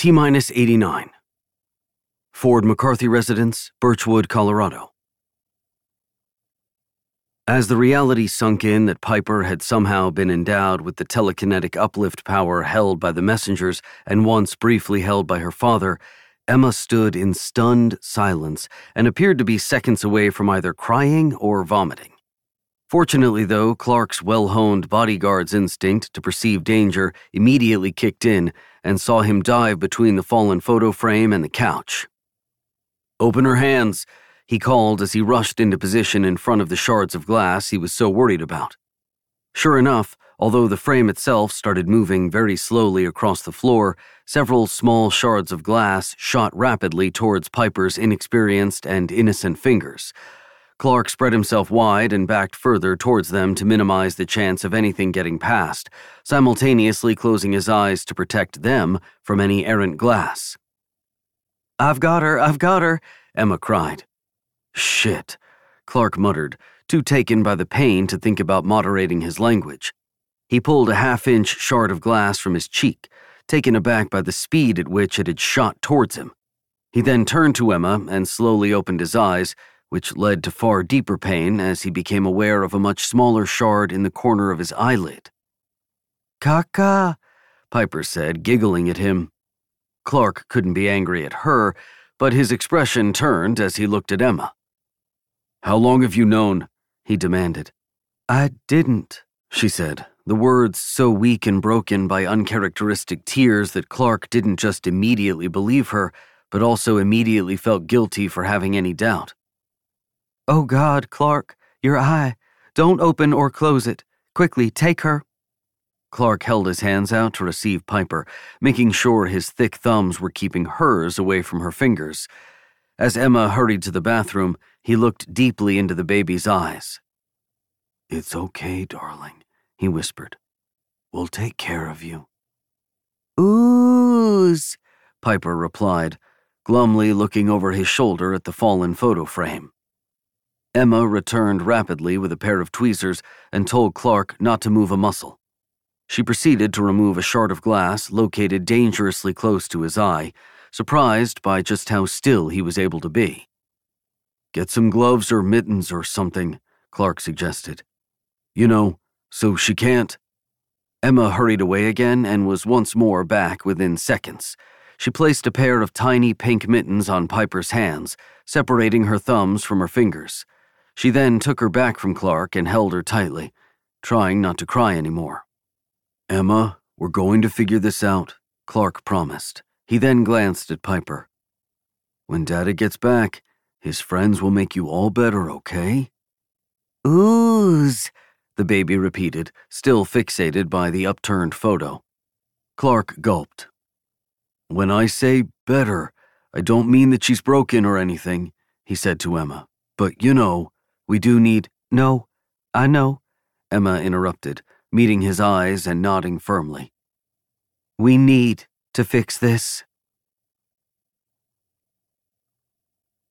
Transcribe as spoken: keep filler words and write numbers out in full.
T-minus eighty-nine. Ford McCarthy Residence, Birchwood, Colorado. As the reality sunk in that Piper had somehow been endowed with the telekinetic uplift power held by the messengers and once briefly held by her father, Emma stood in stunned silence and appeared to be seconds away from either crying or vomiting. Fortunately, though, Clark's well-honed bodyguard's instinct to perceive danger immediately kicked in and saw him dive between the fallen photo frame and the couch. "Open her hands," he called as he rushed into position in front of the shards of glass he was so worried about. Sure enough, although the frame itself started moving very slowly across the floor, several small shards of glass shot rapidly towards Piper's inexperienced and innocent fingers. Clark spread himself wide and backed further towards them to minimize the chance of anything getting past, simultaneously closing his eyes to protect them from any errant glass. "I've got her, I've got her," Emma cried. "Shit," Clark muttered, too taken by the pain to think about moderating his language. He pulled a half-inch shard of glass from his cheek, taken aback by the speed at which it had shot towards him. He then turned to Emma and slowly opened his eyes, which led to far deeper pain as he became aware of a much smaller shard in the corner of his eyelid. "Caca," Piper said, giggling at him. Clark couldn't be angry at her, but his expression turned as he looked at Emma. "How long have you known?" he demanded. "I didn't," she said, the words so weak and broken by uncharacteristic tears that Clark didn't just immediately believe her, but also immediately felt guilty for having any doubt. "Oh God, Clark, your eye. Don't open or close it. Quickly, take her." Clark held his hands out to receive Piper, making sure his thick thumbs were keeping hers away from her fingers. As Emma hurried to the bathroom, he looked deeply into the baby's eyes. "It's okay, darling," he whispered. "We'll take care of you." "Ooze," Piper replied, glumly looking over his shoulder at the fallen photo frame. Emma returned rapidly with a pair of tweezers and told Clark not to move a muscle. She proceeded to remove a shard of glass located dangerously close to his eye, surprised by just how still he was able to be. "Get some gloves or mittens or something," Clark suggested. "You know, so she can't." Emma hurried away again and was once more back within seconds. She placed a pair of tiny pink mittens on Piper's hands, separating her thumbs from her fingers. She then took her back from Clark and held her tightly, trying not to cry anymore. "Emma, we're going to figure this out," Clark promised. He then glanced at Piper. "When Dada gets back, his friends will make you all better, okay?" "Ooze," the baby repeated, still fixated by the upturned photo. Clark gulped. "When I say better, I don't mean that she's broken or anything," he said to Emma. "But, you know, we do need—" "No, I know," Emma interrupted, meeting his eyes and nodding firmly. "We need to fix this."